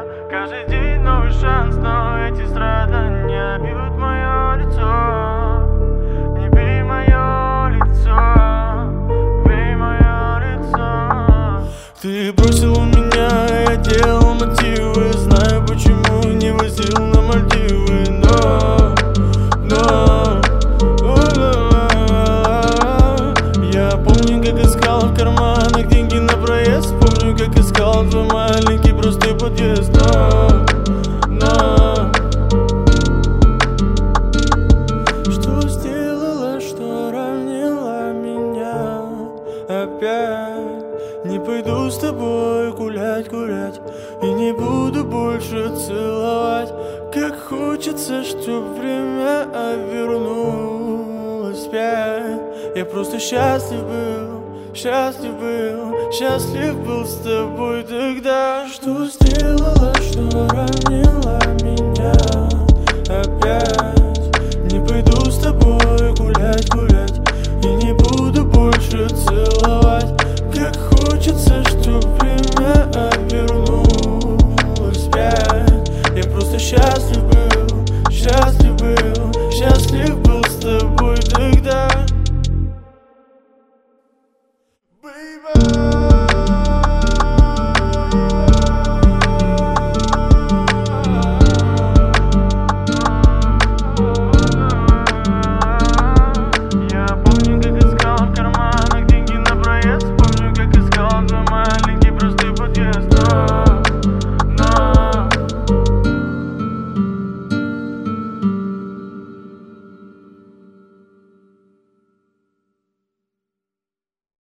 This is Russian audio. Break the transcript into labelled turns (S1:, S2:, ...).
S1: Каждый день новый шанс, но эти страдания бьют мое лицо. Не бей мое лицо, бей мое лицо. Ты бросил меня, я делал мотивы. Знаю, почему не возил на Мальдивы. Но я помню, как искал в карманах деньги на проезд. Помню, как искал твой маленький простой подъезд. Но что сделала, что ранила меня опять? Не пойду с тобой гулять, и не буду больше целовать. Как хочется, чтоб время вернулось опять. Я просто счастлив был с тобой тогда. Что сделала, что ранила меня опять? Не пойду с тобой гулять, и не буду больше целовать. Как хочется, чтоб время вернулось опять. Я просто счастлив был с тобой тогда. Baby.